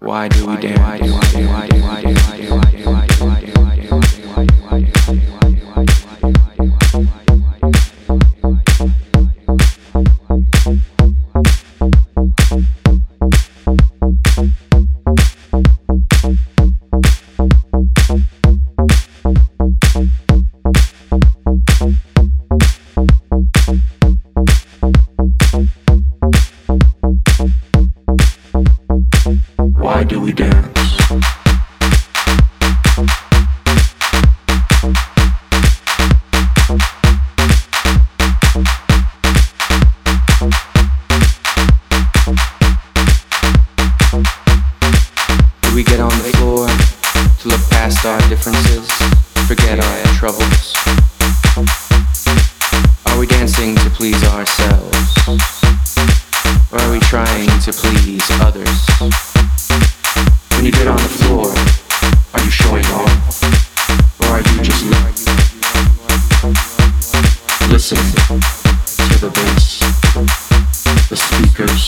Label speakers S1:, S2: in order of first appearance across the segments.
S1: Why do we dance? Why do we dance? Do we get on the floor to look past our differences, forget our troubles? Are we dancing to please ourselves? Or are we trying to please others? When you get on the floor, are you showing off? Or are you just listening to the bass, the speakers?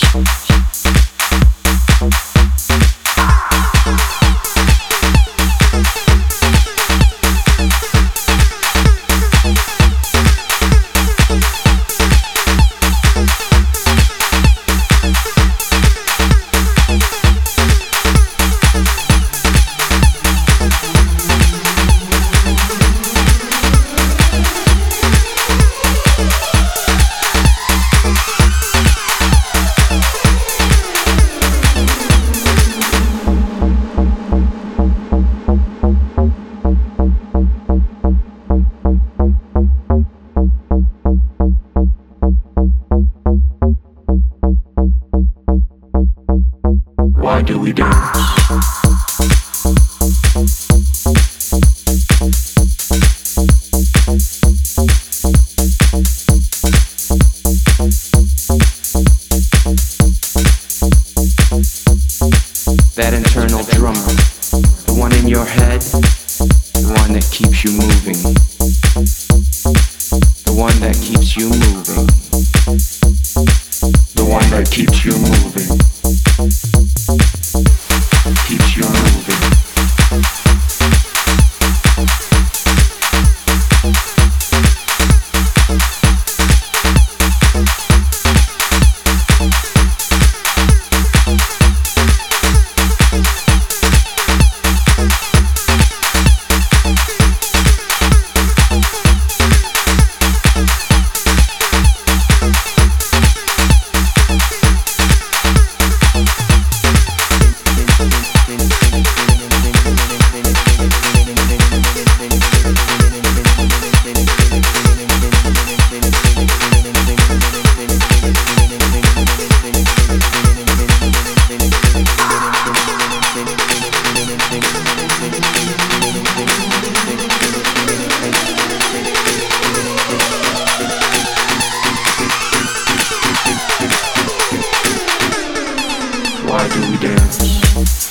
S1: Why do we dance? That internal drummer, the one in your head, the one that keeps you moving, the one that keeps you moving, the one that keeps you moving, keeps you moving. Why do we dance?